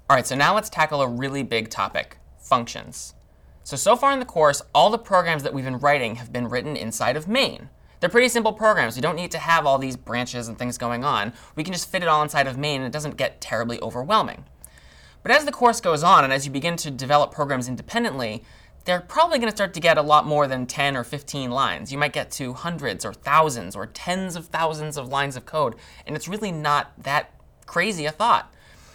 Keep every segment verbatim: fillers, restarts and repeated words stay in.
All right, so now let's tackle a really big topic, functions. So, so far in the course, all the programs that we've been writing have been written inside of main. They're pretty simple programs. We don't need to have all these branches and things going on. We can just fit it all inside of main, and it doesn't get terribly overwhelming. But as the course goes on, and as you begin to develop programs independently, they're probably going to start to get a lot more than ten or fifteen lines. You might get to hundreds or thousands or tens of thousands of lines of code, and it's really not that crazy a thought.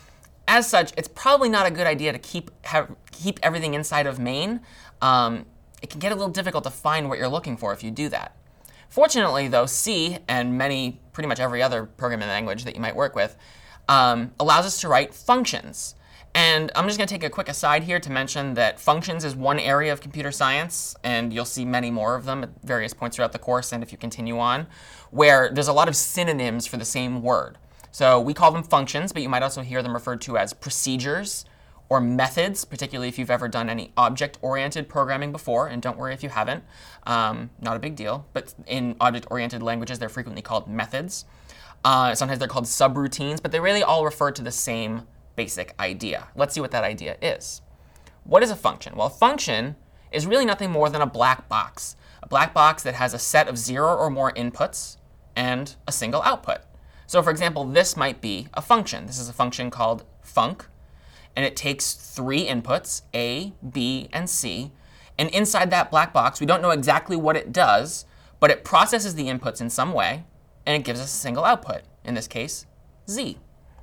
As such, it's probably not a good idea to keep have, keep everything inside of main. Um, it can get a little difficult to find what you're looking for if you do that. Fortunately, though, C and many, pretty much every other programming language that you might work with, um, allows us to write functions. And I'm just going to take a quick aside here to mention that functions is one area of computer science, and you'll see many more of them at various points throughout the course and if you continue on, where there's a lot of synonyms for the same word. So we call them functions, but you might also hear them referred to as procedures or methods, particularly if you've ever done any object-oriented programming before. And don't worry if you haven't. Um, not a big deal. But in object-oriented languages, they're frequently called methods. Uh, sometimes they're called subroutines, but they really all refer to the same basic idea. Let's see what that idea is. What is a function? Well, a function is really nothing more than a black box. A black box that has a set of zero or more inputs and a single output. So for example, this might be a function. This is a function called func, and it takes three inputs, A, B, and C. And inside that black box, we don't know exactly what it does, but it processes the inputs in some way, and it gives us a single output, in this case, Z.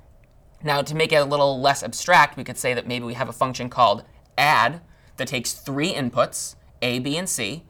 Now, to make it a little less abstract, we could say that maybe we have a function called add that takes three inputs, A, B, and C,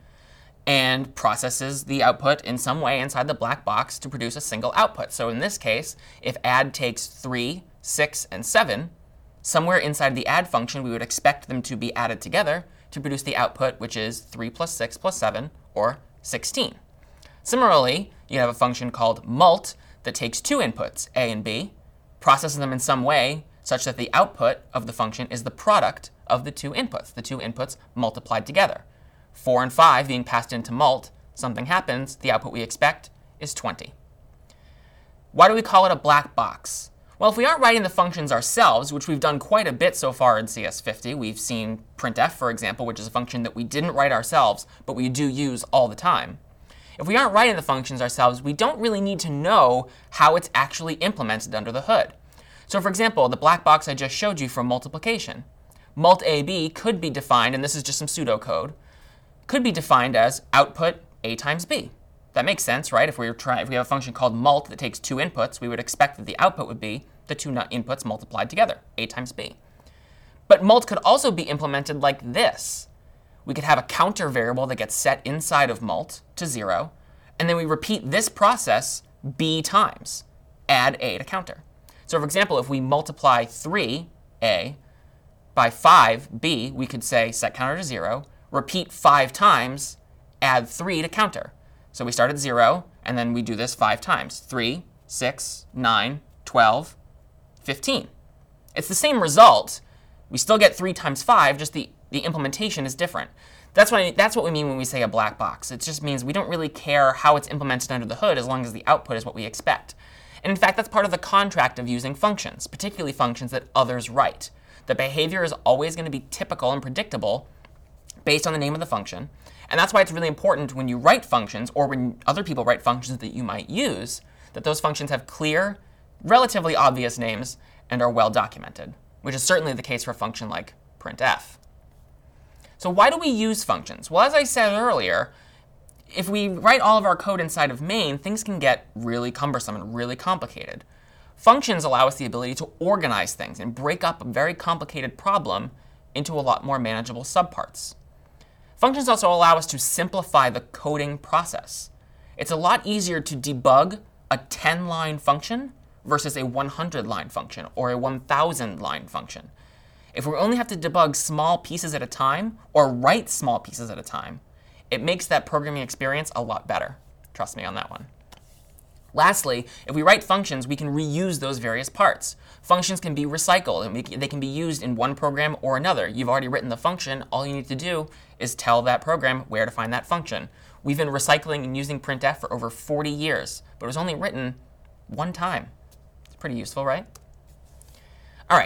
and processes the output in some way inside the black box to produce a single output. So in this case, if add takes three, six, and seven, somewhere inside the add function, we would expect them to be added together to produce the output, which is three plus six plus seven, or sixteen. Similarly, you have a function called mult that takes two inputs, A and B, processes them in some way such that the output of the function is the product of the two inputs, the two inputs multiplied together. four and five being passed into mult, something happens, the output we expect is twenty. Why do we call it a black box? Well, if we aren't writing the functions ourselves, which we've done quite a bit so far in C S fifty, we've seen printf, for example, which is a function that we didn't write ourselves, but we do use all the time. If we aren't writing the functions ourselves, we don't really need to know how it's actually implemented under the hood. So for example, the black box I just showed you for multiplication. Mult A B could be defined, and this is just some pseudocode, could be defined as output A times B. That makes sense, right? If we, were trying, if we have a function called mult that takes two inputs, we would expect that the output would be the two inputs multiplied together, A times B. But mult could also be implemented like this. We could have a counter variable that gets set inside of mult to zero, and then we repeat this process B times, add A to counter. So for example, if we multiply three A by five B, we could say set counter to zero, repeat five times, add three to counter. So we start at zero, and then we do this five times. three, six, nine, twelve, fifteen. It's the same result. We still get three times five, just the, the implementation is different. That's what, I, that's what we mean when we say a black box. It just means we don't really care how it's implemented under the hood as long as the output is what we expect. And in fact, that's part of the contract of using functions, particularly functions that others write. The behavior is always going to be typical and predictable based on the name of the function. And that's why it's really important when you write functions, or when other people write functions that you might use, that those functions have clear, relatively obvious names and are well documented, which is certainly the case for a function like printf. So why do we use functions? Well, as I said earlier, if we write all of our code inside of main, things can get really cumbersome and really complicated. Functions allow us the ability to organize things and break up a very complicated problem into a lot more manageable subparts. Functions also allow us to simplify the coding process. It's a lot easier to debug a ten-line function versus a one hundred line function or a one thousand line function. If we only have to debug small pieces at a time or write small pieces at a time, it makes that programming experience a lot better. Trust me on that one. Lastly, if we write functions, we can reuse those various parts. Functions can be recycled, and we can, they can be used in one program or another. You've already written the function. All you need to do is tell that program where to find that function. We've been recycling and using printf for over forty years, but it was only written one time. It's pretty useful, right? All right,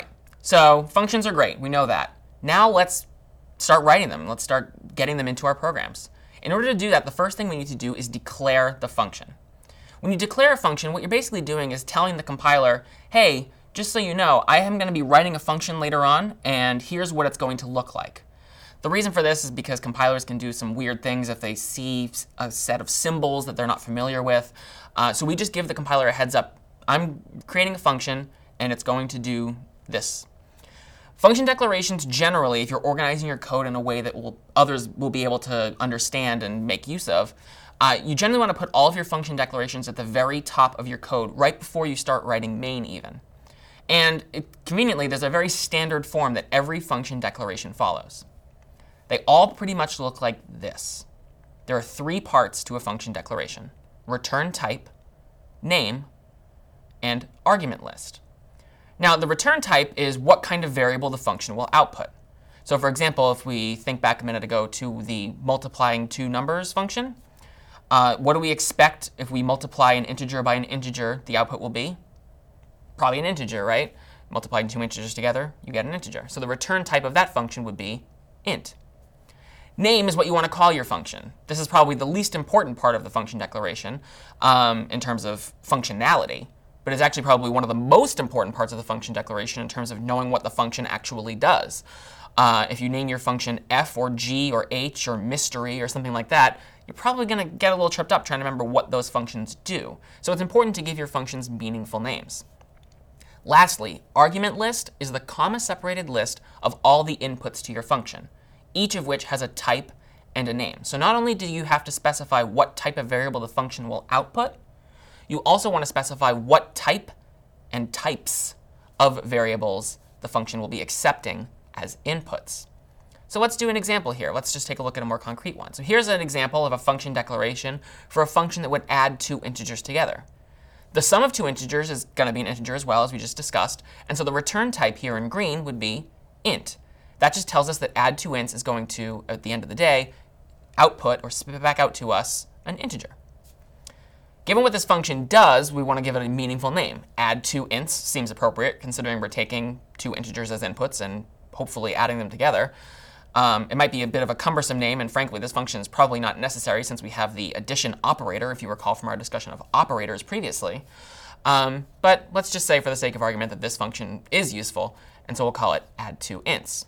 So functions are great. We know that. Now let's start writing them. Let's start getting them into our programs. In order to do that, the first thing we need to do is declare the function. When you declare a function, what you're basically doing is telling the compiler, hey, just so you know, I am going to be writing a function later on, and here's what it's going to look like. The reason for this is because compilers can do some weird things if they see a set of symbols that they're not familiar with. Uh, so we just give the compiler a heads up. I'm creating a function, and it's going to do this. Function declarations generally, if you're organizing your code in a way that will, others will be able to understand and make use of, uh, you generally want to put all of your function declarations at the very top of your code, right before you start writing main even. And it, conveniently, there's a very standard form that every function declaration follows. They all pretty much look like this. There are three parts to a function declaration: return type, name, and argument list. Now, the return type is what kind of variable the function will output. So for example, if we think back a minute ago to the multiplying two numbers function, uh, what do we expect if we multiply an integer by an integer, the output will be? Probably an integer, right? Multiplying two integers together, you get an integer. So the return type of that function would be int. Name is what you want to call your function. This is probably the least important part of the function declaration um, in terms of functionality, but it's actually probably one of the most important parts of the function declaration in terms of knowing what the function actually does. Uh, if you name your function f or g or h or mystery or something like that, you're probably going to get a little tripped up trying to remember what those functions do. So it's important to give your functions meaningful names. Lastly, argument list is the comma-separated list of all the inputs to your function, each of which has a type and a name. So not only do you have to specify what type of variable the function will output, you also want to specify what type and types of variables the function will be accepting as inputs. So let's do an example here. Let's just take a look at a more concrete one. So here's an example of a function declaration for a function that would add two integers together. The sum of two integers is going to be an integer as well, as we just discussed. And so the return type here in green would be int. That just tells us that add two ints is going to, at the end of the day, output or spit back out to us an integer. Given what this function does, we want to give it a meaningful name. Add two ints seems appropriate, considering we're taking two integers as inputs and hopefully adding them together. Um, it might be a bit of a cumbersome name, and frankly, this function is probably not necessary since we have the addition operator, if you recall from our discussion of operators previously. Um, but let's just say, for the sake of argument, that this function is useful, and so we'll call it add two ints.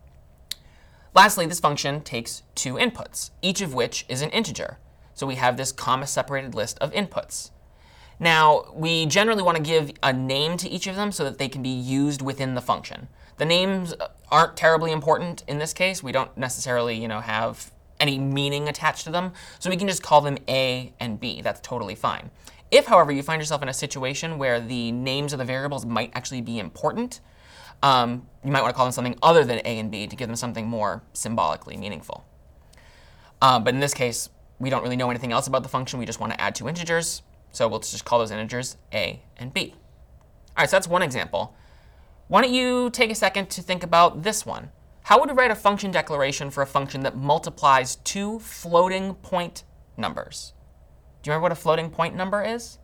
Lastly, this function takes two inputs, each of which is an integer. So we have this comma-separated list of inputs. Now, we generally want to give a name to each of them so that they can be used within the function. The names aren't terribly important in this case. We don't necessarily, you know, have any meaning attached to them. So we can just call them A and B. That's totally fine. If, however, you find yourself in a situation where the names of the variables might actually be important, um, you might want to call them something other than A and B to give them something more symbolically meaningful. Uh, but in this case, we don't really know anything else about the function. We just want to add two integers. So we'll just call those integers A and B. All right, so that's one example. Why don't you take a second to think about this one? How would we write a function declaration for a function that multiplies two floating point numbers? Do you remember what a floating point number is?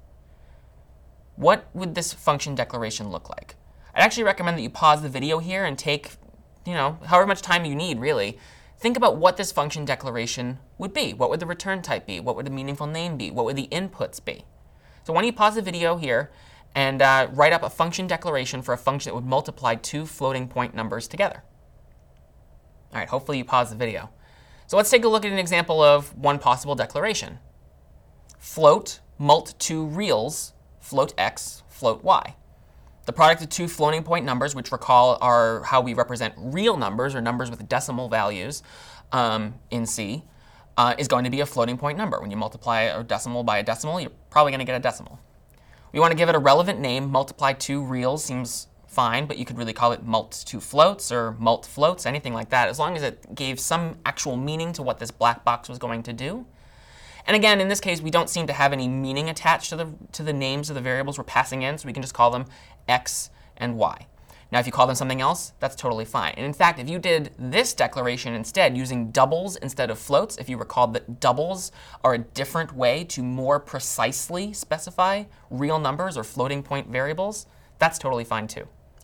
What would this function declaration look like? I'd actually recommend that you pause the video here and take, you know, however much time you need, really. Think about what this function declaration would be. What would the return type be? What would the meaningful name be? What would the inputs be? So why don't you pause the video here and uh, write up a function declaration for a function that would multiply two floating point numbers together. All right, hopefully you pause the video. So let's take a look at an example of one possible declaration. Float mult two reals, float x, float y. The product of two floating point numbers, which recall are how we represent real numbers or numbers with decimal values um, in C, uh, is going to be a floating point number. When you multiply a decimal by a decimal, you're probably going to get a decimal. We want to give it a relevant name. Multiply two reals seems fine, but you could really call it mult two floats or mult floats, anything like that, as long as it gave some actual meaning to what this black box was going to do. And again, in this case, we don't seem to have any meaning attached to the, to the names of the variables we're passing in, so we can just call them x and y. Now, if you call them something else, that's totally fine. And in fact, if you did this declaration instead using doubles instead of floats, if you recall that doubles are a different way to more precisely specify real numbers or floating point variables, that's totally fine too.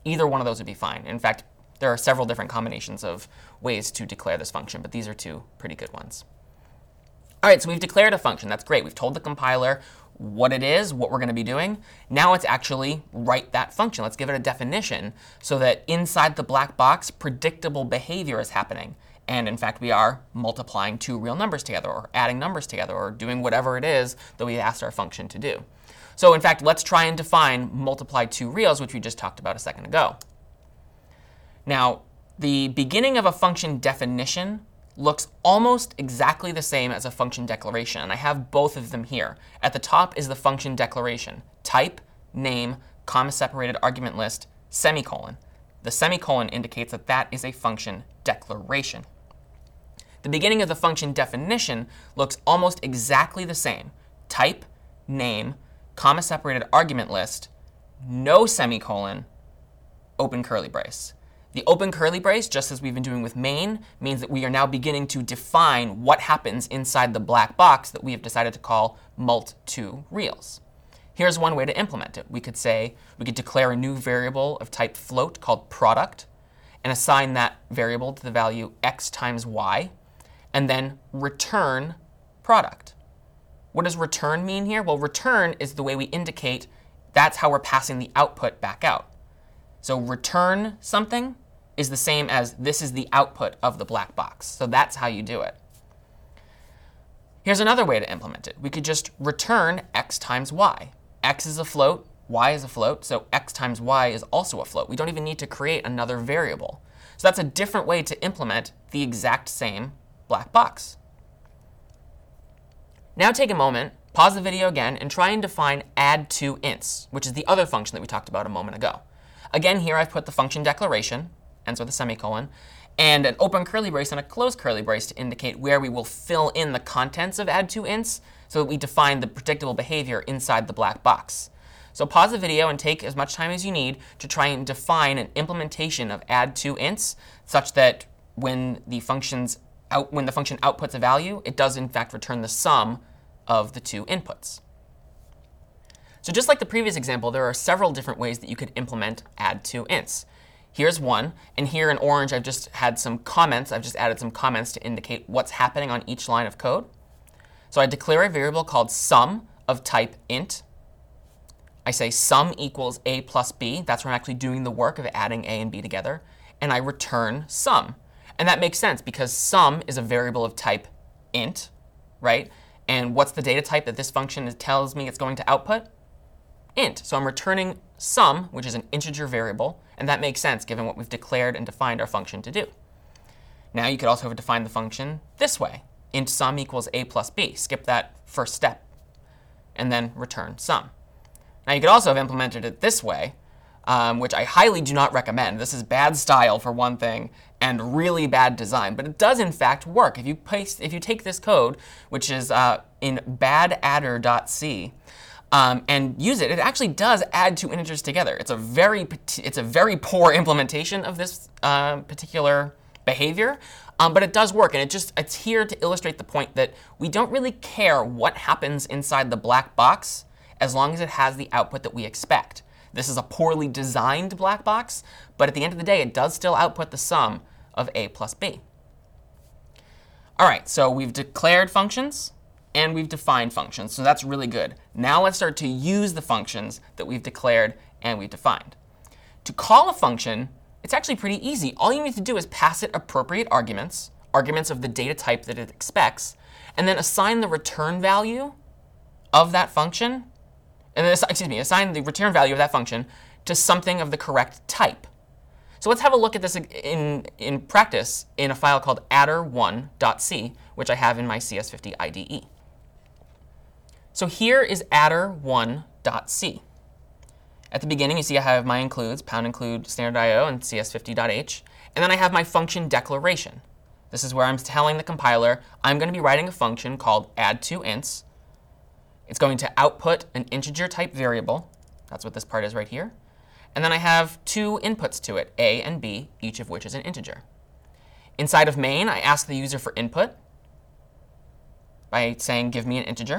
Either one of those would be fine. In fact, there are several different combinations of ways to declare this function, but these are two pretty good ones. All right, so we've declared a function. That's great. We've told the compiler what it is, what we're going to be doing. Now let's actually write that function. Let's give it a definition so that inside the black box, predictable behavior is happening. And in fact, we are multiplying two real numbers together, or adding numbers together, or doing whatever it is that we asked our function to do. So in fact, let's try and define multiply two reals, which we just talked about a second ago. Now, the beginning of a function definition looks almost exactly the same as a function declaration, and I have both of them here. At the top is the function declaration, type, name, comma-separated argument list, semicolon. The semicolon indicates that that is a function declaration. The beginning of the function definition looks almost exactly the same, type, name, comma-separated argument list, no semicolon, open curly brace. The open curly brace, just as we've been doing with main, means that we are now beginning to define what happens inside the black box that we have decided to call mult two reals. Here's one way to implement it. We could say, we could declare a new variable of type float called product and assign that variable to the value x times y, and then return product. What does return mean here? Well, return is the way we indicate that's how we're passing the output back out. So return something is the same as this is the output of the black box. So that's how you do it. Here's another way to implement it. We could just return x times y. X is a float, y is a float, so x times y is also a float. We don't even need to create another variable. So that's a different way to implement the exact same black box. Now take a moment, pause the video again, and try and define add two ints, which is the other function that we talked about a moment ago. Again, here I've put the function declaration, ends with a semicolon, and an open curly brace and a closed curly brace to indicate where we will fill in the contents of add two ints so that we define the predictable behavior inside the black box. So pause the video and take as much time as you need to try and define an implementation of add two ints such that when the function's out, when the function outputs a value, it does in fact return the sum of the two inputs. So just like the previous example, there are several different ways that you could implement add two ints. Here's one, and here in orange I've just had some comments. I've just added some comments to indicate what's happening on each line of code. So I declare a variable called sum of type int. I say sum equals a plus b. That's where I'm actually doing the work of adding a and b together. And I return sum. And that makes sense because sum is a variable of type int, right? And what's the data type that this function tells me it's going to output? Int. So I'm returning sum, which is an integer variable. And that makes sense given what we've declared and defined our function to do. Now you could also have defined the function this way. Int sum equals a plus b. Skip that first step. And then return sum. Now you could also have implemented it this way, um, which I highly do not recommend. This is bad style for one thing and really bad design. But it does in fact work. If you, paste, if you take this code, which is uh, in badadder.c, Um, and use it, it actually does add two integers together. It's a very, it's a very poor implementation of this uh, particular behavior, um, but it does work. And it just, it's here to illustrate the point that we don't really care what happens inside the black box as long as it has the output that we expect. This is a poorly designed black box, but at the end of the day, it does still output the sum of a plus b. All right, so we've declared functions. And we've defined functions, so that's really good. Now let's start to use the functions that we've declared and we've defined. To call a function, it's actually pretty easy. All you need to do is pass it appropriate arguments, arguments of the data type that it expects, and then assign the return value of that function, and then, excuse me, assign the return value of that function to something of the correct type. So let's have a look at this in, in practice in a file called adder one dot c, which I have in my C S fifty I D E. So here is adder one dot c. At the beginning, you see I have my includes, pound include standard I O and C S fifty dot h. And then I have my function declaration. This is where I'm telling the compiler I'm going to be writing a function called add two ints. It's going to output an integer type variable. That's what this part is right here. And then I have two inputs to it, a and b, each of which is an integer. Inside of main, I ask the user for input by saying give me an integer.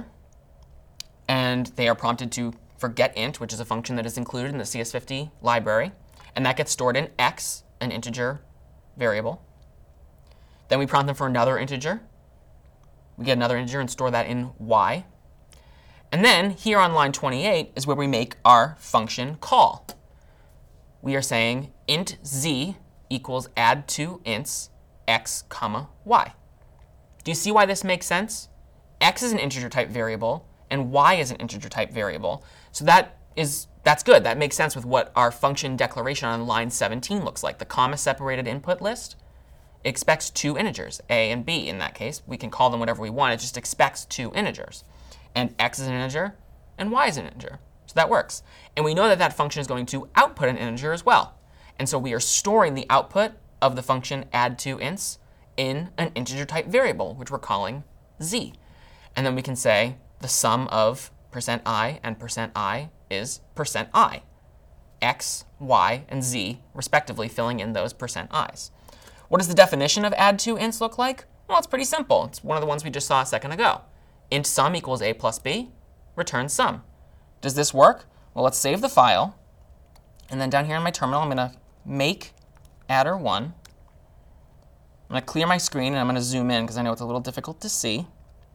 And they are prompted to for getInt, which is a function that is included in the C S fifty library. and that gets stored in x, an integer variable. Then we prompt them for another integer. We get another integer and store that in y. And then here on line twenty-eight is where we make our function call. We are saying int z equals add two ints x comma y. Do you see why this makes sense? X is an integer type variable, and y is an integer type variable. So that is, that's good. That makes sense with what our function declaration on line seventeen looks like. The comma separated input list expects two integers, a and b in that case. We can call them whatever we want. It just expects two integers. And x is an integer, and y is an integer. So that works. And we know that that function is going to output an integer as well. And so we are storing the output of the function add two ints in an integer type variable, which we're calling z. And then we can say the sum of percent %i and percent %i is percent %i. X, y, and z, respectively, filling in those percent %i's. What does the definition of add two ints look like? Well, it's pretty simple. It's one of the ones we just saw a second ago. Int sum equals a plus b, return sum. Does this work? Well, let's save the file. And then down here in my terminal, I'm going to make adder one. I'm going to clear my screen, and I'm going to zoom in because I know it's a little difficult to see.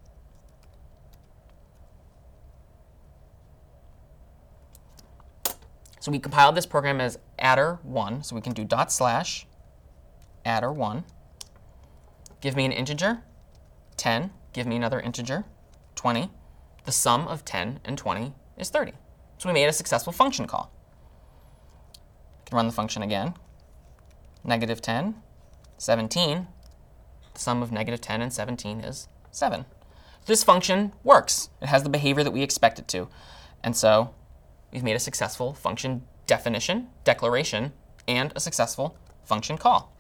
So we compiled this program as adder one. So we can do dot slash adder one. Give me an integer, ten. Give me another integer, twenty. The sum of ten and twenty is thirty. So we made a successful function call. I can run the function again. Negative ten, seventeen. The sum of negative ten and seventeen is seven. This function works. It has the behavior that we expect it to. And so we've made a successful function definition, declaration, and a successful function call.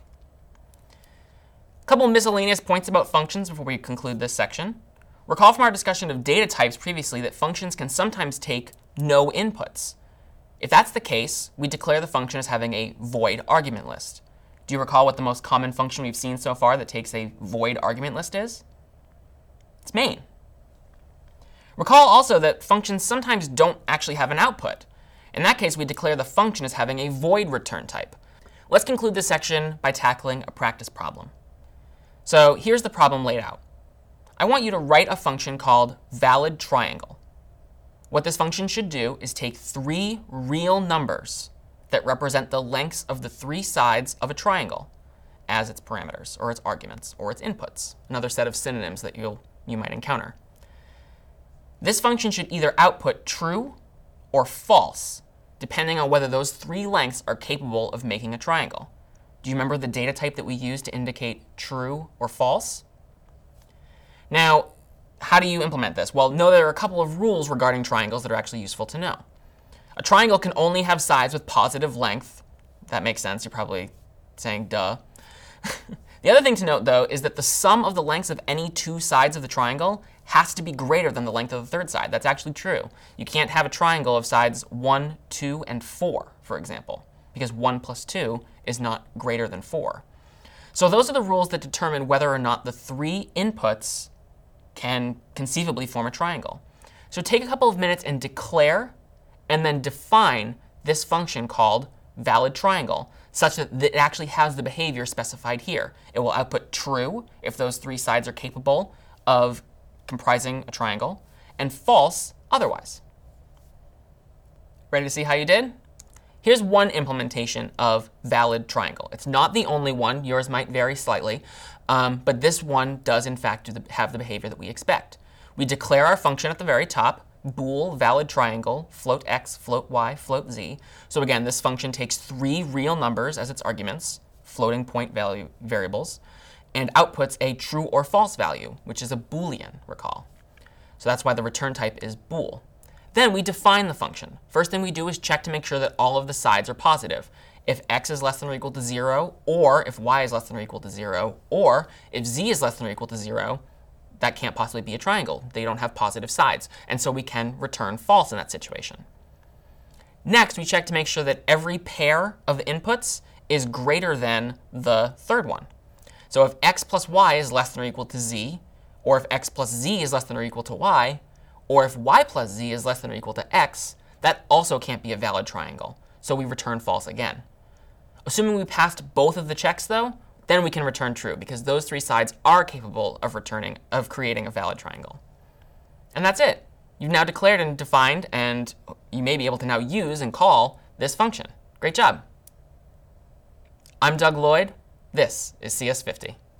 A couple miscellaneous points about functions before we conclude this section. Recall from our discussion of data types previously that functions can sometimes take no inputs. If that's the case, we declare the function as having a void argument list. Do you recall what the most common function we've seen so far that takes a void argument list is? It's main. Recall also that functions sometimes don't actually have an output. In that case, we declare the function as having a void return type. Let's conclude this section by tackling a practice problem. So here's the problem laid out. I want you to write a function called valid triangle. What this function should do is take three real numbers that represent the lengths of the three sides of a triangle as its parameters, or its arguments, or its inputs, another set of synonyms that you'll, you might encounter. This function should either output true or false, depending on whether those three lengths are capable of making a triangle. Do you remember the data type that we used to indicate true or false? Now, how do you implement this? Well, know there are a couple of rules regarding triangles that are actually useful to know. A triangle can only have sides with positive length. That makes sense. You're probably saying, duh. The other thing to note, though, is that the sum of the lengths of any two sides of the triangle has to be greater than the length of the third side. That's actually true. You can't have a triangle of sides one, two, and four, for example, because one plus two is not greater than four. So those are the rules that determine whether or not the three inputs can conceivably form a triangle. So take a couple of minutes and declare and then define this function called valid triangle, such that it actually has the behavior specified here. It will output true if those three sides are capable of comprising a triangle, and false otherwise. Ready to see how you did? Here's one implementation of valid triangle. It's not the only one. Yours might vary slightly. Um, but this one does, in fact, do the, have the behavior that we expect. We declare our function at the very top, bool valid triangle, float x, float y, float z. So again, this function takes three real numbers as its arguments, floating point value variables, and outputs a true or false value, which is a Boolean, recall. So that's why the return type is bool. Then we define the function. First thing we do is check to make sure that all of the sides are positive. If x is less than or equal to zero, or if y is less than or equal to zero, or if z is less than or equal to zero, that can't possibly be a triangle. They don't have positive sides. And so we can return false in that situation. Next, we check to make sure that every pair of inputs is greater than the third one. So if x plus y is less than or equal to z, or if x plus z is less than or equal to y, or if y plus z is less than or equal to x, that also can't be a valid triangle. So we return false again. Assuming we passed both of the checks, though, then we can return true, because those three sides are capable of returning, of creating a valid triangle. And that's it. You've now declared and defined, and you may be able to now use and call this function. Great job. I'm Doug Lloyd. This is C S fifty.